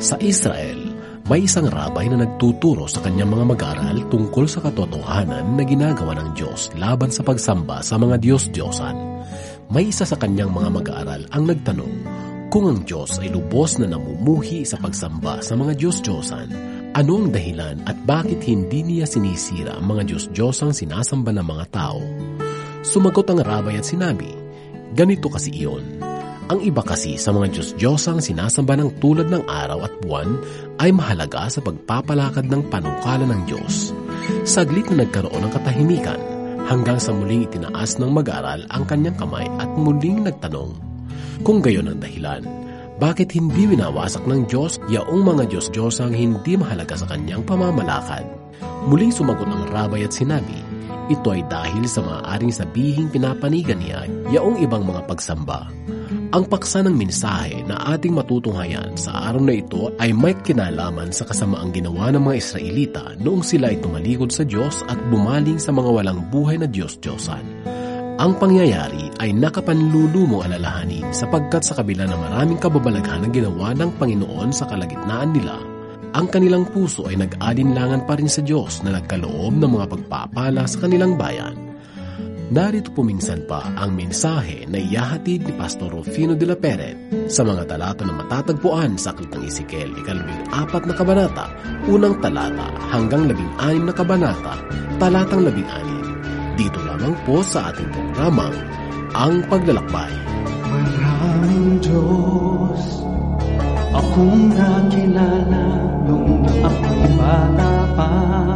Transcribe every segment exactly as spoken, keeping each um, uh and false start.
Sa Israel, may isang rabay na nagtuturo sa kanyang mga mag-aaral tungkol sa katotohanan na ginagawa ng Diyos laban sa pagsamba sa mga Diyos-Diyosan. May isa sa kanyang mga mag-aaral ang nagtanong, kung ang Diyos ay lubos na namumuhi sa pagsamba sa mga Diyos-Diyosan, ano ang dahilan at bakit hindi niya sinisira ang mga Diyos-Diyosang sinasamba ng mga tao? Sumagot ang rabay at sinabi, ganito kasi iyon. Ang iba kasi sa mga Diyos-Diyosang sinasamba ng tulad ng araw at buwan ay mahalaga sa pagpapalakad ng panungkalan ng Diyos. Saglit na nagkaroon ng katahimikan hanggang sa muling itinaas ng mag-aaral ang kanyang kamay at muling nagtanong, kung gayon ang dahilan, bakit hindi winawasak ng Diyos yaong mga Diyos-Diyosang hindi mahalaga sa kanyang pamamalakad? Muling sumagot ang rabay at sinabi, ito ay dahil sa maaaring sabihing pinapanigan niya yaong ibang mga pagsamba. Ang paksa ng mensahe na ating matutunghayan sa araw na ito ay may kinalaman sa kasamaang ginawa ng mga Israelita noong sila ay tumalikod sa Diyos at bumaling sa mga walang buhay na Diyos-Diyosan. Ang pangyayari ay nakapanlulumong alalahanin sapagkat sa kabila ng maraming kababalaghan na ginawa ng Panginoon sa kalagitnaan nila, ang kanilang puso ay nag-alinlangan pa rin sa Diyos na nagkaloob ng mga pagpapala sa kanilang bayan. Narito puminsan pa ang mensahe na iyahatid ni Pastor Rufino de la Peret sa mga talata na matatagpuan sa Aklat ng Ezekiel, ikalabing apat na kabanata, unang talata hanggang labing anim na kabanata, talatang labing anim. Dito lamang po sa ating programang Ang Paglalakbay. Maraming Diyos akong nakilala nung ako'y bata pa.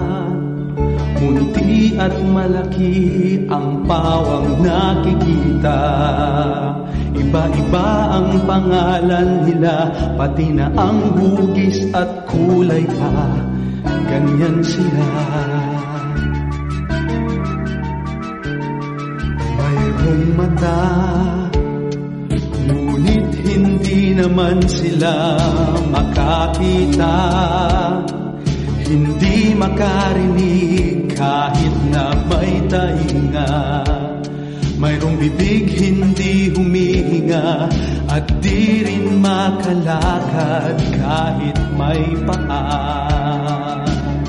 Munti at malaki ang pawang nakikita. Iba-iba ang pangalan nila, pati na ang hugis at kulay pa. Ganyan sila. Mayroong mata, ngunit hindi naman sila makakita. Hindi makarinig kahit na may tainga. Mayroong bibig hindi humihinga at di rin makalakad kahit may paa.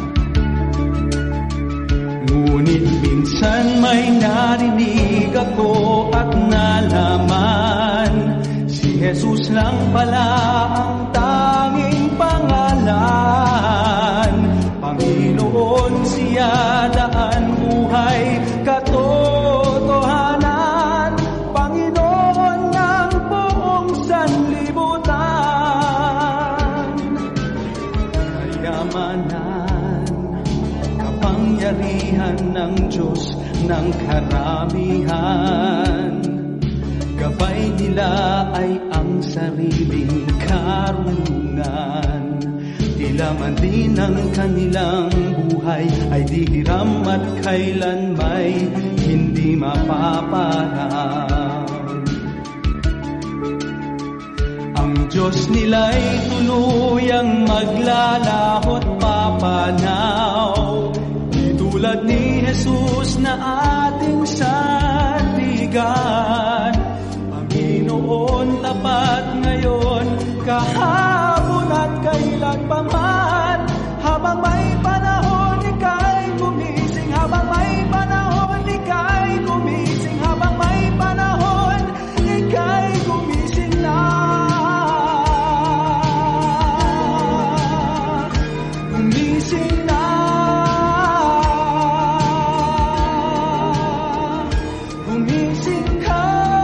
Ngunit minsan may narinig ako at nalaman, si Jesus lang pala ang tanging pangalan. Panginoon siya, daan, buhay, katotohanan. Panginoon ng buong sanlibutan. Kayamanan, kapangyarihan ng Diyos ng karamihan. Gabay nila ay ang sariling karunungan. Tila man din ang kanilang buhay ay di hiram at kailan may hindi mapaparang. Ang Diyos nila'y tuluyang maglalahot papanaw, di tulad ni Jesus na ating sandigan. Panginoon tapat ngayon, kahapon at kailan pa man. Habang may panahon, ika'y gumising. Habang may panahon, ika'y gumising. Habang may panahon, ika'y gumising na. Gumising na. Gumising ka.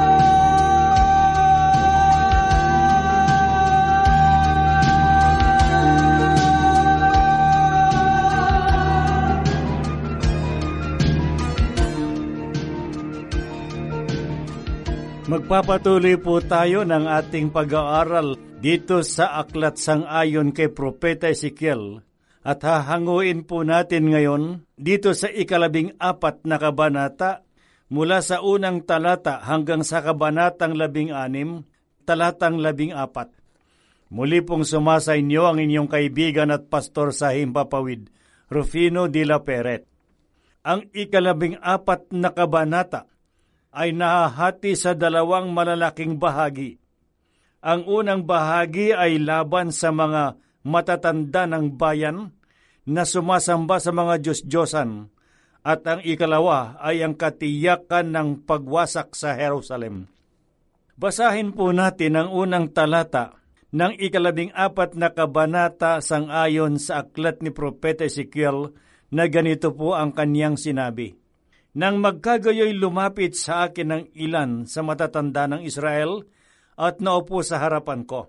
Magpapatuloy po tayo ng ating pag-aaral dito sa Aklat Sang-ayon kay Propeta Ezekiel at hahanguin po natin ngayon dito sa ikalabing apat na kabanata mula sa unang talata hanggang sa kabanatang labing anim, talatang labing apat. Muli pong sumasa inyo ang inyong kaibigan at pastor sa Himpapawid, Rufino de la Peret. Ang ikalabing apat na kabanata ay nahahati sa dalawang malalaking bahagi. Ang unang bahagi ay laban sa mga matatanda ng bayan na sumasamba sa mga Diyos-Diyosan, at ang ikalawa ay ang katiyakan ng pagwasak sa Jerusalem. Basahin po natin ang unang talata ng ikalabing apat na kabanata sangayon sa aklat ni Propeta Ezekiel na ganito po ang kanyang sinabi. Nang magkagayoy lumapit sa akin ng ilan sa matatanda ng Israel at naupo sa harapan ko.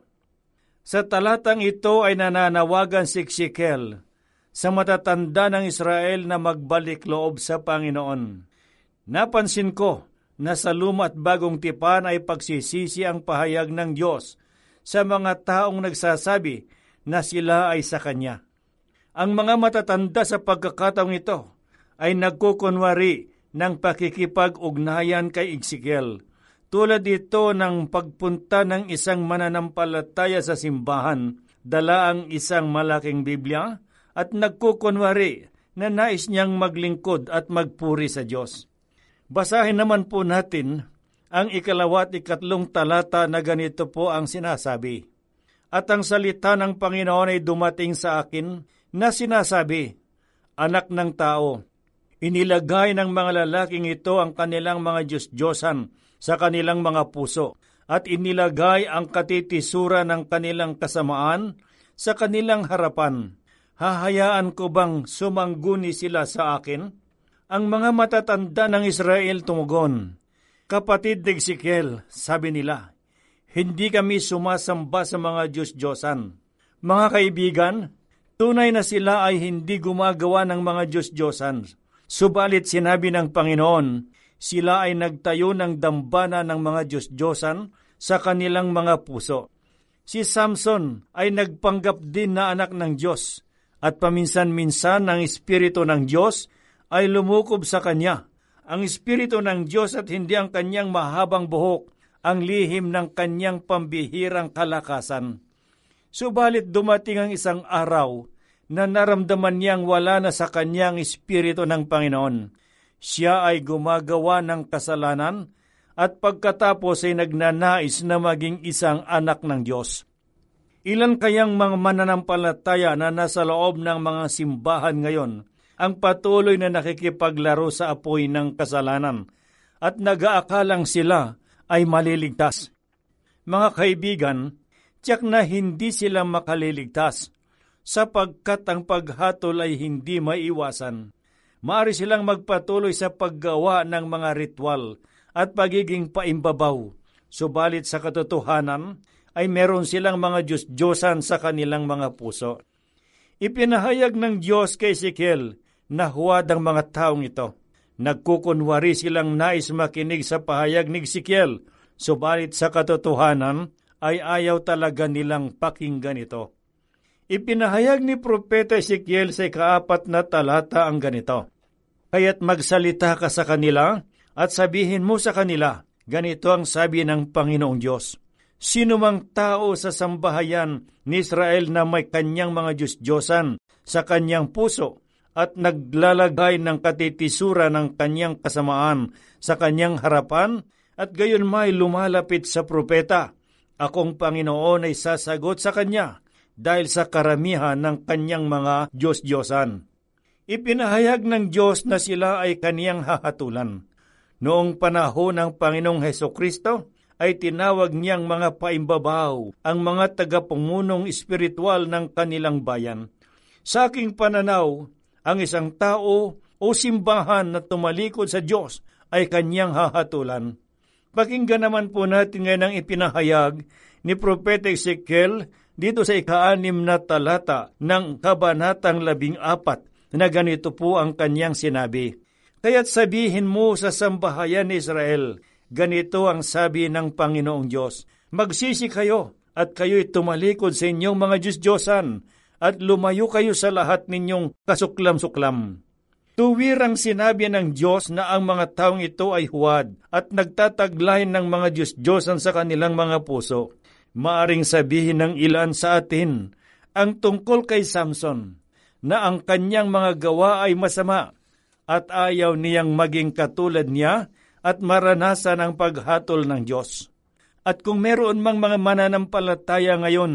Sa talatang ito ay nananawagan si Ezekiel sa matatanda ng Israel na magbalik loob sa Panginoon. Napansin ko na sa luma at bagong tipan ay pagsisisi ang pahayag ng Diyos sa mga taong nagsasabi na sila ay sa Kanya. Ang mga matatanda sa pagkakataong ito ay nagkukunwari ng pakikipag-ugnayan kay Ezekiel. Tulad ito ng pagpunta ng isang mananampalataya sa simbahan, dala ang isang malaking Biblia, at nagkukunwari na nais niyang maglingkod at magpuri sa Diyos. Basahin naman po natin ang ikalawa at ikatlong talata na ganito po ang sinasabi. At ang salita ng Panginoon ay dumating sa akin na sinasabi, Anak ng tao, inilagay ng mga lalaking ito ang kanilang mga Diyos-Diyosan sa kanilang mga puso, at inilagay ang katitisura ng kanilang kasamaan sa kanilang harapan. Hahayaan ko bang sumangguni sila sa akin? Ang mga matatanda ng Israel tumugon, Kapatid ni Ezekiel, sabi nila, hindi kami sumasamba sa mga Diyos-Diyosan. Mga kaibigan, tunay na sila ay hindi gumagawa ng mga Diyos-Diyosan. Subalit sinabi ng Panginoon, sila ay nagtayo ng dambana ng mga Diyos-Diyosan sa kanilang mga puso. Si Samson ay nagpanggap din na anak ng Diyos, at paminsan-minsan ang Espiritu ng Diyos ay lumukob sa kanya. Ang Espiritu ng Diyos at hindi ang kanyang mahabang buhok, ang lihim ng kanyang pambihirang kalakasan. Subalit dumating ang isang araw na naramdaman niyang wala na sa kanyang Espiritu ng Panginoon. Siya ay gumagawa ng kasalanan at pagkatapos ay nagnanais na maging isang anak ng Diyos. Ilan kayang mga mananampalataya na nasa loob ng mga simbahan ngayon ang patuloy na nakikipaglaro sa apoy ng kasalanan at nag-aakalang sila ay maliligtas? Mga kaibigan, tiyak na hindi sila makaliligtas sapagkat ang paghatol ay hindi maiwasan. Maaari silang magpatuloy sa paggawa ng mga ritual at pagiging paimbabaw, subalit sa katotohanan ay meron silang mga Diyos-Diyosan sa kanilang mga puso. Ipinahayag ng Diyos kay Ezekiel na huwad ang mga taong ito. Nagkukunwari silang nais makinig sa pahayag ni Ezekiel, subalit sa katotohanan ay ayaw talaga nilang pakinggan ito. Ipinahayag ni Propeta Ezekiel sa ikaapat na talata ang ganito, Kaya't magsalita ka sa kanila at sabihin mo sa kanila, ganito ang sabi ng Panginoong Diyos. Sino mang tao sa sambahayan ni Israel na may kanyang mga Diyos-Diyosan sa kanyang puso at naglalagay ng katitisura ng kanyang kasamaan sa kanyang harapan at gayon may lumalapit sa propeta, akong Panginoon ay sasagot sa kanya dahil sa karamihan ng kanyang mga Diyos-Diyosan. Ipinahayag ng Diyos na sila ay kaniyang hahatulan. Noong panahon ng Panginoong Hesukristo, ay tinawag niyang mga paimbabaw ang mga tagapamunong espiritual ng kanilang bayan. Sa aking pananaw, ang isang tao o simbahan na tumalikod sa Diyos ay kanyang hahatulan. Pakinggan naman po natin ngayon ang ipinahayag ni Propeta Ezekiel dito sa ika-anim na talata ng kabanatang labing apat na ganito po ang kanyang sinabi. Kaya't sabihin mo sa sambahayan ni Israel, ganito ang sabi ng Panginoong Diyos, magsisi kayo at kayo'y tumalikod sa inyong mga Diyos-Diyosan at lumayo kayo sa lahat ninyong kasuklam-suklam. Tuwirang sinabi ng Diyos na ang mga taong ito ay huwad at nagtataglay ng mga Diyos-Diyosan sa kanilang mga puso. Maaring sabihin ng ilan sa atin ang tungkol kay Samson na ang kanyang mga gawa ay masama at ayaw niyang maging katulad niya at maranasan ang paghatol ng Diyos. At kung meron mang mga mananampalataya ngayon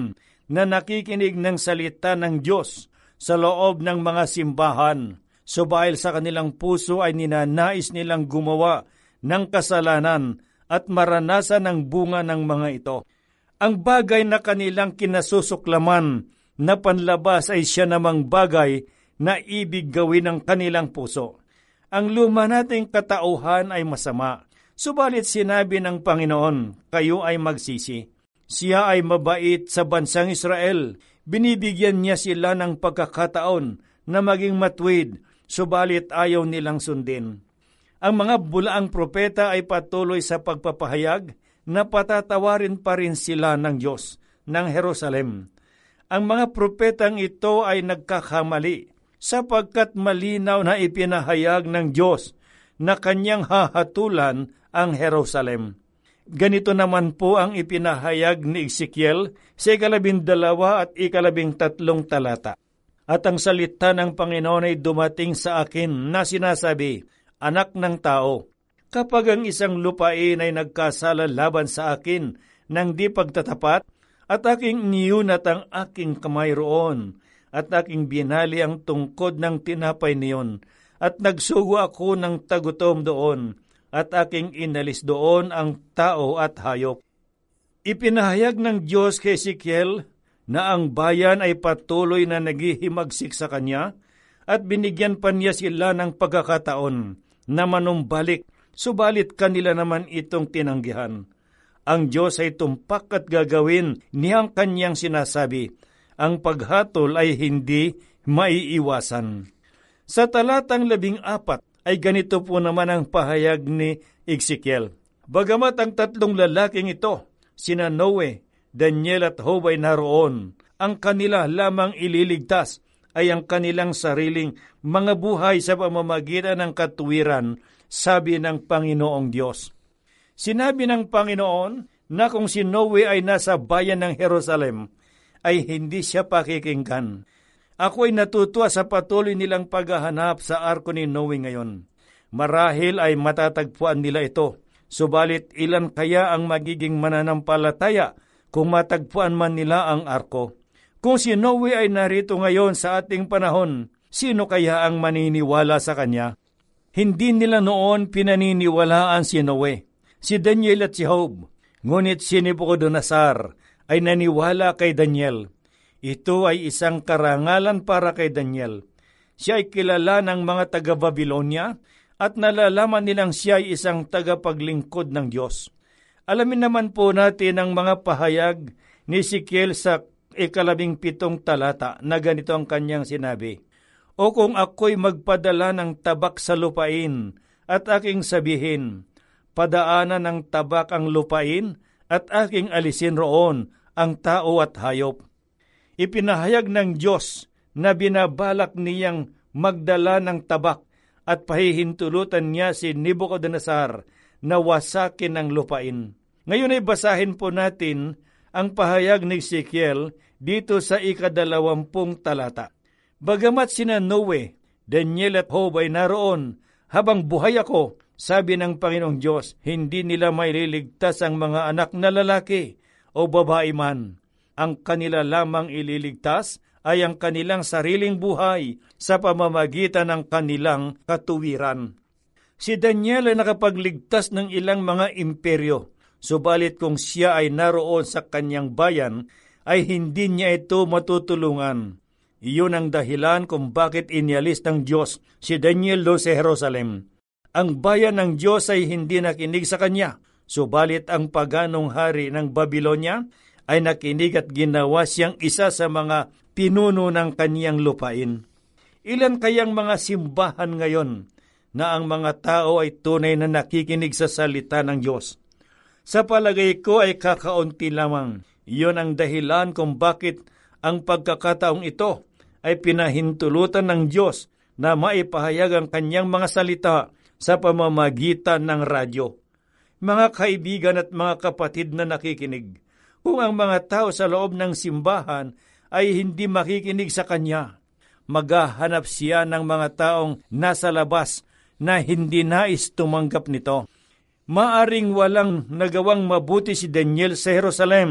na nakikinig ng salita ng Diyos sa loob ng mga simbahan, subail sa kanilang puso ay ninanais nilang gumawa ng kasalanan at maranasan ang bunga ng mga ito. Ang bagay na kanilang kinasusuklaman na panlabas ay siya namang bagay na ibig gawin ng kanilang puso. Ang luma nating katauhan ay masama, subalit sinabi ng Panginoon, kayo ay magsisi. Siya ay mabait sa bansang Israel. Binibigyan niya sila ng pagkakataon na maging matuwid, subalit ayaw nilang sundin. Ang mga bulaang propeta ay patuloy sa pagpapahayag na patatawarin pa rin sila ng Diyos ng Jerusalem. Ang mga propetang ito ay nagkakamali sapagkat malinaw na ipinahayag ng Diyos na kanyang hahatulan ang Jerusalem. Ganito naman po ang ipinahayag ni Ezekiel sa ikalabing dalawa at ikalabing tatlong talata. At ang salita ng Panginoon ay dumating sa akin na sinasabi, Anak ng tao, kapag ang isang lupain ay nagkasala laban sa akin ng di pagtatapat, at aking niyunat ang aking kamay roon, at aking binali ang tungkod ng tinapay niyon, at nagsugo ako ng tagutom doon, at aking inalis doon ang tao at hayop. Ipinahayag ng Diyos kay Ezekiel na ang bayan ay patuloy na naghihimagsik sa kanya, at binigyan pa niya sila ng pagkakataon na manumbalik, subalit kanila naman itong tinanggihan. Ang Diyos ay tumpak at gagawin niyang kanyang sinasabi. Ang paghatol ay hindi maiiwasan. Sa talatang labing apat ay ganito po naman ang pahayag ni Ezekiel. Bagamat ang tatlong lalaking ito, sina Noe, Daniel at Job ay naroon, ang kanila lamang ililigtas ay ang kanilang sariling mga buhay sa pamamagitan ng katuwiran, sabi ng Panginoong Diyos. Sinabi ng Panginoon na kung si Noe ay nasa bayan ng Jerusalem, ay hindi siya pakikinggan. Ako ay natutuwa sa patuloy nilang paghahanap sa arko ni Noe ngayon. Marahil ay matatagpuan nila ito, subalit ilan kaya ang magiging mananampalataya kung matagpuan man nila ang arko? Kung si Noe ay narito ngayon sa ating panahon, sino kaya ang maniniwala sa kanya? Hindi nila noon pinaniniwalaan si Noe, si Daniel at si Job. Ngunit si Nebuchadnezzar ay naniwala kay Daniel. Ito ay isang karangalan para kay Daniel. Siya ay kilala ng mga taga-Babylonia at nalalaman nilang siya ay isang tagapaglingkod ng Diyos. Alamin naman po natin ang mga pahayag ni Ezekiel sa ikalabing pitong talata na ganito ang kanyang sinabi. O kung ako'y magpadala ng tabak sa lupain at aking sabihin, padaanan ng tabak ang lupain at aking alisin roon ang tao at hayop. Ipinahayag ng Diyos na binabalak niyang magdala ng tabak at pahihintulutan niya si Nebuchadnezzar na wasakin ang lupain. Ngayon ay basahin po natin ang pahayag ni Ezekiel dito sa ikadalawampung talata. Bagamat sina Noe, Daniel at Job ay naroon habang buhay ako, sabi ng Panginoong Diyos, hindi nila maililigtas ang mga anak na lalaki o babae man. Ang kanila lamang ililigtas ay ang kanilang sariling buhay sa pamamagitan ng kanilang katuwiran. Si Daniel ay nakapagligtas ng ilang mga imperyo, subalit kung siya ay naroon sa kanyang bayan, ay hindi niya ito matutulungan. Iyon ang dahilan kung bakit inialis ng Diyos si Daniel do sa Jerusalem. Ang bayan ng Diyos ay hindi nakinig sa kanya, subalit ang paganong hari ng Babylonia ay nakinig at ginawa siyang isa sa mga pinuno ng kaniyang lupain. Ilan kayang mga simbahan ngayon na ang mga tao ay tunay na nakikinig sa salita ng Diyos? Sa palagay ko ay kakaunti lamang. Iyon ang dahilan kung bakit ang pagkakataong ito ay pinahintulutan ng Diyos na maipahayag ang kanyang mga salita sa pamamagitan ng radyo. Mga kaibigan at mga kapatid na nakikinig, kung ang mga tao sa loob ng simbahan ay hindi makikinig sa kanya, maghahanap siya ng mga taong nasa labas na hindi nais tumanggap nito. Maaring walang nagawang mabuti si Daniel sa Jerusalem,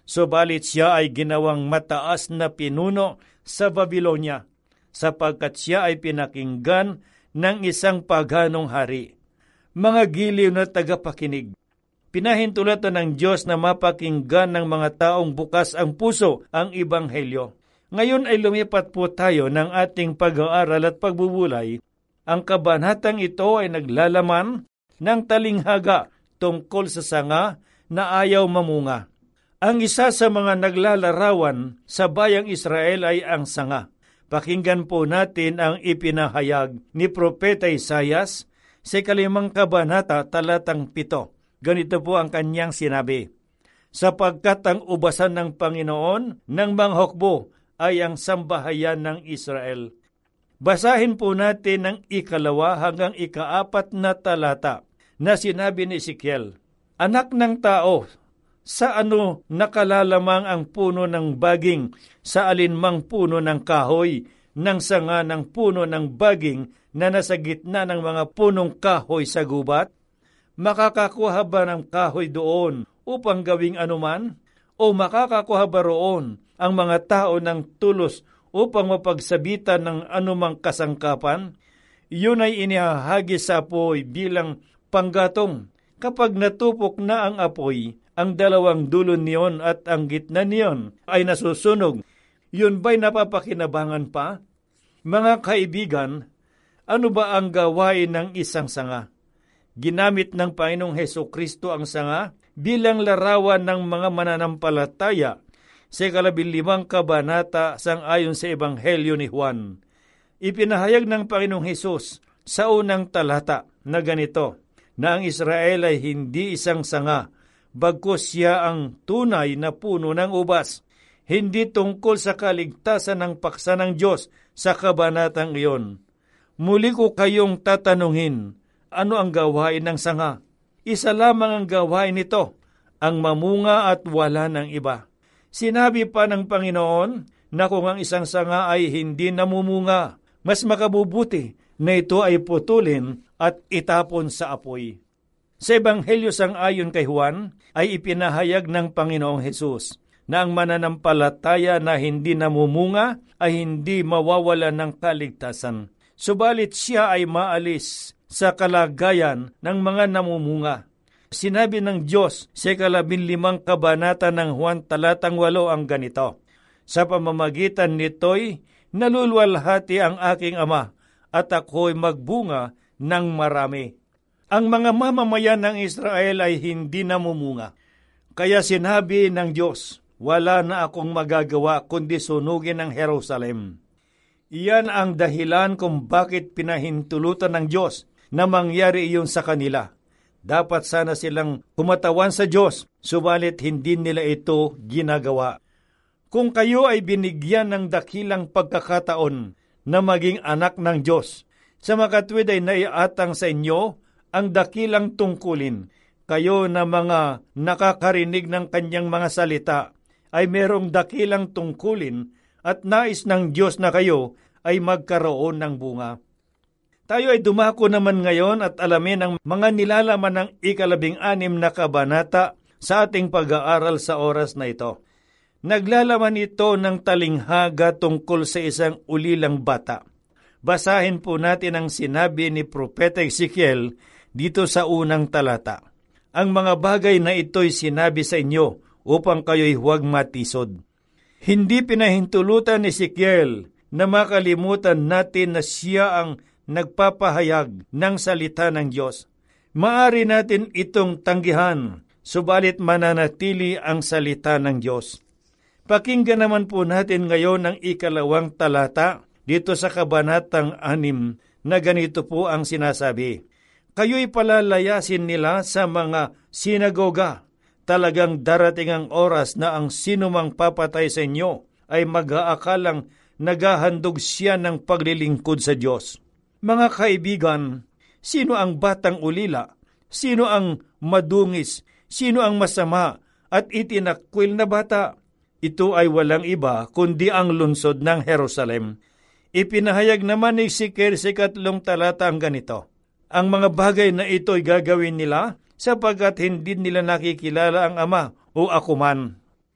subalit siya ay ginawang mataas na pinuno sa Babylonia, sapagkat siya ay pinakinggan ng isang paganong hari. Mga giliw na tagapakinig, pinahintulutan ng Diyos na mapakinggan ng mga taong bukas ang puso ang Ebanghelyo. Ngayon ay lumipat po tayo ng ating pag-aaral at pagbubulay. Ang kabanatang ito ay naglalaman ng talinghaga tungkol sa sanga na ayaw mamunga. Ang isa sa mga naglalarawan sa bayang Israel ay ang sanga. Pakinggan po natin ang ipinahayag ni Propeta Isaias sa ikalimang kabanata talatang pito. Ganito po ang kanyang sinabi, sapagkat ang ubasan ng Panginoon ng manghukbo ay ang sambahayan ng Israel. Basahin po natin ang ikalawa hanggang ikaapat na talata na sinabi ni Ezekiel, anak ng tao, sa ano nakalalamang ang puno ng baging sa alinmang puno ng kahoy, ng sanga ng puno ng baging na nasa gitna ng mga punong kahoy sa gubat? Makakakuha ba ng kahoy doon upang gawing anuman? O makakakuha ba roon ang mga tao ng tulos upang mapagsabitan ng anumang kasangkapan? Yun ay inihahagis sa apoy bilang panggatong. Kapag natupok na ang apoy, ang dalawang dulo niyon at ang gitna niyon ay nasusunog. Yun ba'y napapakinabangan pa? Mga kaibigan, ano ba ang gawain ng isang sanga? Ginamit ng Panginoong Hesukristo ang sanga bilang larawan ng mga mananampalataya sa ikalabilimang kabanata sang-ayon sa Ebanghelyo ni Juan. Ipinahayag ng Panginoong Hesus sa unang talata na ganito, na ang Israel ay hindi isang sanga, bagkus siya ang tunay na puno ng ubas. Hindi tungkol sa kaligtasan ng paksa ng Diyos sa kabanatang iyon. Muli ko kayong tatanungin, ano ang gawain ng sanga? Isa lamang ang gawain nito, ang mamunga at wala ng iba. Sinabi pa ng Panginoon na kung ang isang sanga ay hindi namumunga, mas makabubuti na ito ay putulin at itapon sa apoy. Sa Ebanghelyo sang-ayon kay Juan ay ipinahayag ng Panginoong Hesus na ang mananampalataya na hindi namumunga ay hindi mawawala ng kaligtasan. Subalit siya ay maalis sa kalagayan ng mga namumunga. Sinabi ng Diyos sa ikalabinlimang kabanata ng Juan talatang walo ang ganito, sa pamamagitan nito'y nalulwalhati ang aking Ama at ako'y magbunga ng marami. Ang mga mamamayan ng Israel ay hindi namumunga. Kaya sinabi ng Diyos, wala na akong magagawa kundi sunugin ang Jerusalem. Iyan ang dahilan kung bakit pinahintulutan ng Diyos na mangyari iyon sa kanila. Dapat sana silang kumatawan sa Diyos, subalit hindi nila ito ginagawa. Kung kayo ay binigyan ng dakilang pagkakataon na maging anak ng Diyos, sa makatwid ay naiatang sa inyo ang dakilang tungkulin. Kayo na mga nakakarinig ng kanyang mga salita ay merong dakilang tungkulin at nais ng Diyos na kayo ay magkaroon ng bunga. Tayo ay dumako naman ngayon at alamin ang mga nilalaman ng ikalabing anim na kabanata sa ating pag-aaral sa oras na ito. Naglalaman ito ng talinghaga tungkol sa isang ulilang bata. Basahin po natin ang sinabi ni Propeta Ezekiel dito sa unang talata. Ang mga bagay na ito'y sinabi sa inyo upang kayo'y huwag matisod. Hindi pinahintulutan ni Ezekiel na makalimutan natin na siya ang nagpapahayag ng salita ng Diyos. Maari natin itong tanggihan, subalit mananatili ang salita ng Diyos. Pakinggan naman po natin ngayon ang ikalawang talata dito sa kabanatang anim na ganito po ang sinasabi. Kayo'y palalayasin nila sa mga sinagoga. Talagang darating ang oras na ang sinumang papatay sa inyo ay mag-aakalang naghahandog siya ng paglilingkod sa Diyos. Mga kaibigan, sino ang batang ulila? Sino ang madungis? Sino ang masama at itinakwil na bata? Ito ay walang iba kundi ang lungsod ng Jerusalem. Ipinahayag naman ni Ezekiel sa ikatlong talata ang ganito. Ang mga bagay na ito'y gagawin nila sapagkat hindi nila nakikilala ang Ama o Ako man.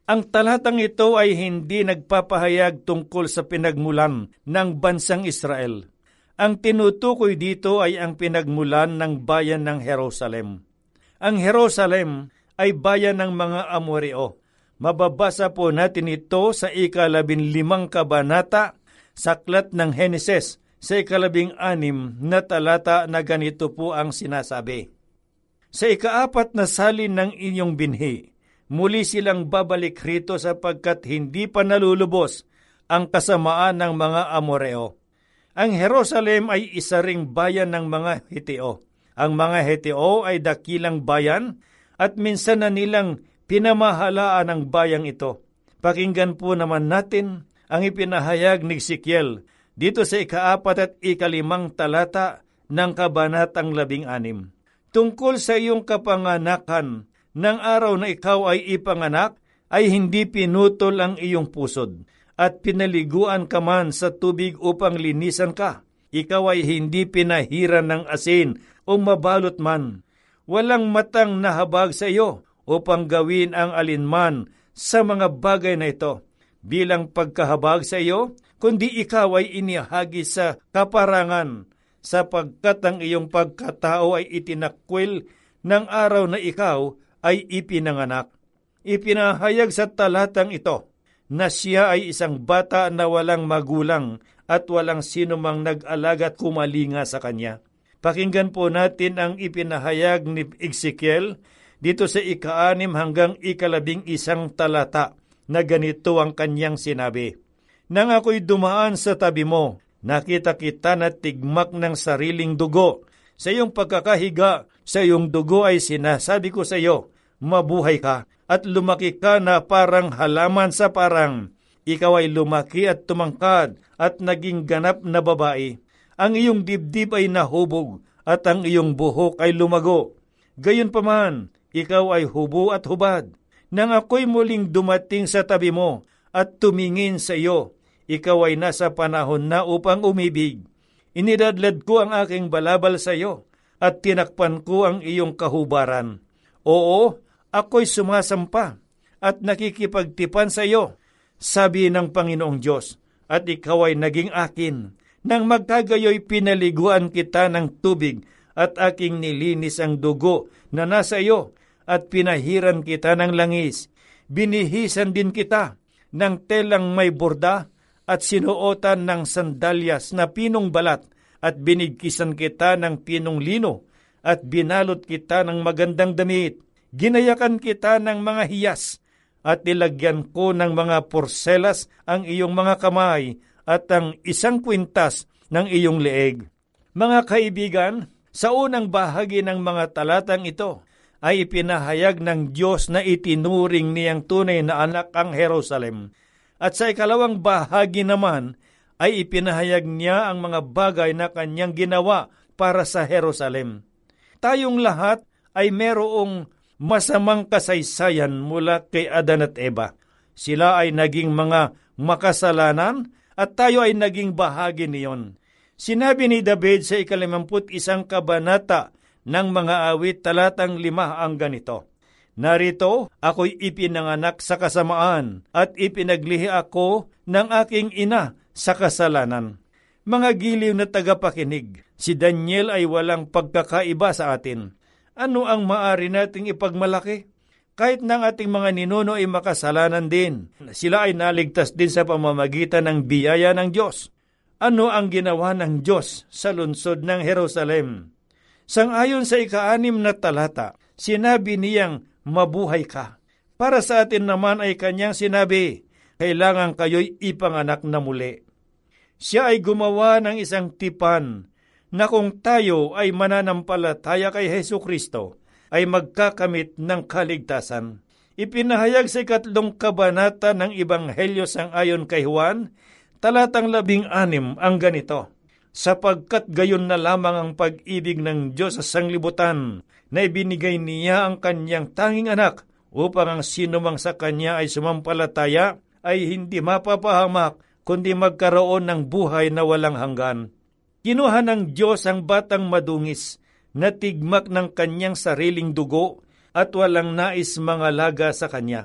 Ang talatang ito ay hindi nagpapahayag tungkol sa pinagmulan ng bansang Israel. Ang tinutukoy dito ay ang pinagmulan ng bayan ng Jerusalem. Ang Jerusalem ay bayan ng mga Amoreo. Mababasa po natin ito sa ikalabing limang kabanata sa aklat ng Heneses sa ikalabing anim na talata na ganito po ang sinasabi. Sa ikaapat na salin ng inyong binhi, muli silang babalik rito sapagkat hindi pa nalulubos ang kasamaan ng mga Amoreo. Ang Jerusalem ay isa ring bayan ng mga Heteo. Ang mga Heteo ay dakilang bayan at minsan na nilang pinamahalaan ang bayang ito. Pakinggan po naman natin ang ipinahayag ni Ezekiel dito sa ikaapat at ikalimang talata ng kabanatang labing anim. Tungkol sa iyong kapanganakan, ng araw na ikaw ay ipanganak, ay hindi pinutol ang iyong pusod, at pinaliguan ka man sa tubig upang linisan ka. Ikaw ay hindi pinahiran ng asin o mabalot man. Walang matang nahabag sa iyo upang gawin ang alinman sa mga bagay na ito. Bilang pagkahabag sa iyo, kundi ikaw ay inihagi sa kaparangan, sapagkat ang iyong pagkatao ay itinakwil ng araw na ikaw ay ipinanganak. Ipinahayag sa talatang ito na siya ay isang bata na walang magulang at walang sinumang nag-alaga at kumalinga sa kanya. Pakinggan po natin ang ipinahayag ni Ezekiel dito sa ikaanim hanggang ikalabing isang talata na ganito ang kanyang sinabi. Nang ako'y dumaan sa tabi mo, nakita kita na tigmak ng sariling dugo. Sa iyong pagkakahiga, sa iyong dugo ay sinasabi ko sa iyo, mabuhay ka at lumaki ka na parang halaman sa parang. Ikaw ay lumaki at tumangkad at naging ganap na babae. Ang iyong dibdib ay nahubog at ang iyong buhok ay lumago. Gayunpaman, ikaw ay hubo at hubad. Nang ako'y muling dumating sa tabi mo at tumingin sa iyo, ikaw ay nasa panahon na upang umibig. Inidadlad ko ang aking balabal sa iyo at tinakpan ko ang iyong kahubaran. Oo, ako'y sumasampa at nakikipagtipan sa iyo, sabi ng Panginoong Diyos, at ikaw ay naging akin. Nang magkagayoy pinaliguan kita ng tubig at aking nilinis ang dugo na nasa iyo at pinahiran kita ng langis. Binihisan din kita ng telang may borda at sinuotan ng sandalyas na pinong balat at binigkisan kita ng pinong lino at binalot kita ng magandang damit. Ginayakan kita ng mga hiyas at nilagyan ko ng mga porselas ang iyong mga kamay at ang isang kwintas ng iyong leeg. Mga kaibigan, sa unang bahagi ng mga talatang ito ay ipinahayag ng Diyos na itinuring niyang tunay na anak ang Jerusalem. At sa ikalawang bahagi naman ay ipinahayag niya ang mga bagay na kanyang ginawa para sa Jerusalem. Tayong lahat ay merong masamang kasaysayan mula kay Adan at Eva. Sila ay naging mga makasalanan at tayo ay naging bahagi niyon. Sinabi ni David sa ikalimamput isang kabanata ng mga awit talatang lima ang ganito. Narito, ako'y ipinanganak sa kasamaan at ipinaglihi ako ng aking ina sa kasalanan. Mga giliw na tagapakinig, si Daniel ay walang pagkakaiba sa atin. Ano ang maaari nating ipagmalaki? Kahit ng ating mga ninuno ay makasalanan din, sila ay naligtas din sa pamamagitan ng biyaya ng Diyos. Ano ang ginawa ng Diyos sa lungsod ng Jerusalem? Sangayon sa ikaanim na talata, sinabi niyang mabuhay ka. Para sa atin naman ay kanyang sinabi, kailangan kayo'y ipanganak na muli. Siya ay gumawa ng isang tipan na kung tayo ay mananampalataya kay Hesukristo, ay magkakamit ng kaligtasan. Ipinahayag sa ikatlong kabanata ng Ebanghelyo sangayon kay Juan, talatang labing anim ang ganito, sapagkat gayon na lamang ang pag-ibig ng Diyos sa sanglibutan na ibinigay niya ang kanyang tanging anak upang ang sinumang sa kanya ay sumampalataya ay hindi mapapahamak kundi magkaroon ng buhay na walang hanggan. Kinuha ng Diyos ang batang madungis na tigmak ng kanyang sariling dugo at walang nais mangalaga sa kanya.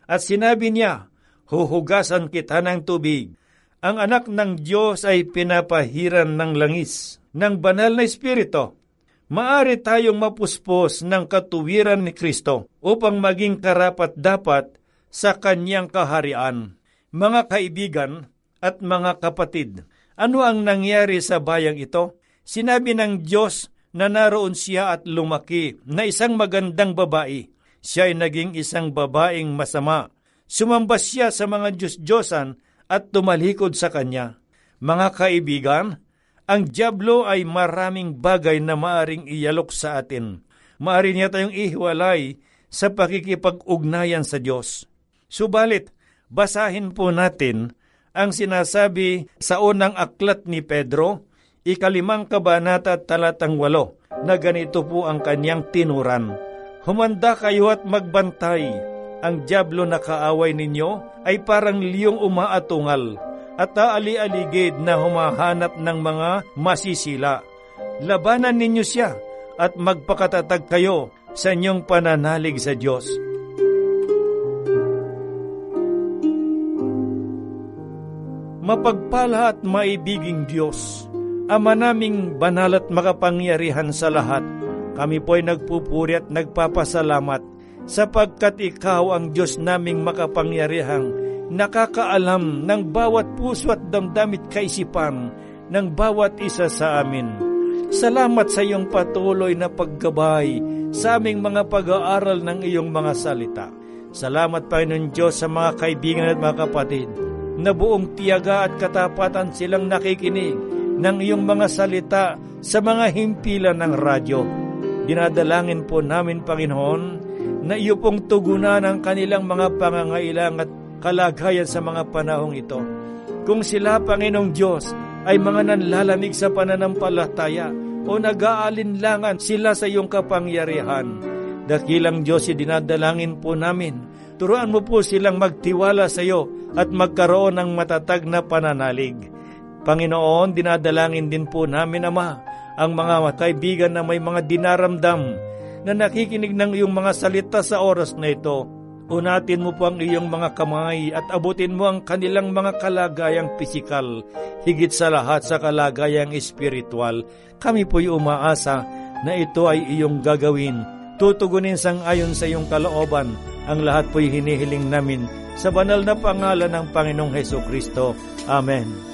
At sinabi niya, huhugasan kita ng tubig. Ang anak ng Diyos ay pinapahiran ng langis, ng banal na espiritu. Maari tayong mapuspos ng katuwiran ni Kristo upang maging karapat-dapat sa kanyang kaharian. Mga kaibigan at mga kapatid, ano ang nangyari sa bayang ito? Sinabi ng Diyos na naroon siya at lumaki na isang magandang babae. Siya ay naging isang babaeng masama. Sumamba siya sa mga Diyos-Diyosan at tumalikod sa kanya. Mga kaibigan, ang dyablo ay maraming bagay na maaring iyalok sa atin. Maari niya tayong ihiwalay sa pakikipag-ugnayan sa Diyos. Subalit, basahin po natin ang sinasabi sa unang aklat ni Pedro, ikalimang kabanata talatang walo, na ganito po ang kanyang tinuran. Humanda kayo at magbantay. Ang dyablo na kaaway ninyo ay parang liyong umaatungal at aali-aligid na humahanap ng mga masisila. Labanan ninyo siya at magpakatatag kayo sa inyong pananalig sa Diyos. Mapagpala at maibiging Diyos, Ama naming banal at makapangyarihan sa lahat, kami po'y nagpupuri at nagpapasalamat sapagkat Ikaw ang Diyos naming makapangyarihang nakakaalam ng bawat puso at damdamit kaisipan ng bawat isa sa amin. Salamat sa iyong patuloy na paggabay sa aming mga pag-aaral ng iyong mga salita. Salamat, Panginoon Diyos, sa mga kaibigan at mga kapatid na buong tiyaga at katapatan silang nakikinig ng iyong mga salita sa mga himpilan ng radyo. Dinadalangin po namin, Panginoon, na iyo pong tugunan ang kanilang mga pangangailangan at kalagayan sa mga panahong ito. Kung sila, Panginoong Diyos, ay mga nanlalamig sa pananampalataya o nag-aalinlangan sila sa iyong kapangyarihan, dakilang Diyos, dinadalangin po namin, turuan mo po silang magtiwala sa iyo at magkaroon ng matatag na pananalig. Panginoon, dinadalangin din po namin, Ama, ang mga kaibigan na may mga dinaramdam na nakikinig ng iyong mga salita sa oras na ito. Unatin mo po ang iyong mga kamay at abutin mo ang kanilang mga kalagayang pisikal, higit sa lahat sa kalagayang espiritual. Kami po'y umaasa na ito ay iyong gagawin. Tutugunin sang ayon sa iyong kalooban. Ang lahat po'y hinihiling namin sa banal na pangalan ng Panginoong Hesukristo. Amen.